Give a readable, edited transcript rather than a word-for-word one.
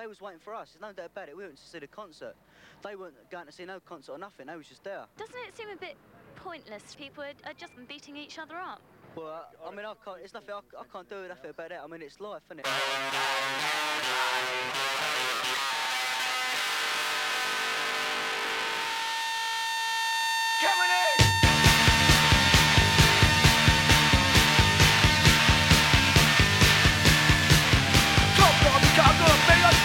they was waiting for us. There's no doubt about it. We went to see the concert. They weren't going to see no concert or nothing. They was just there. Doesn't it seem a bit pointless? People are just beating each other up. Well, I mean, I can't. It's nothing. I can't do nothing about that. I mean, it's life, isn't it?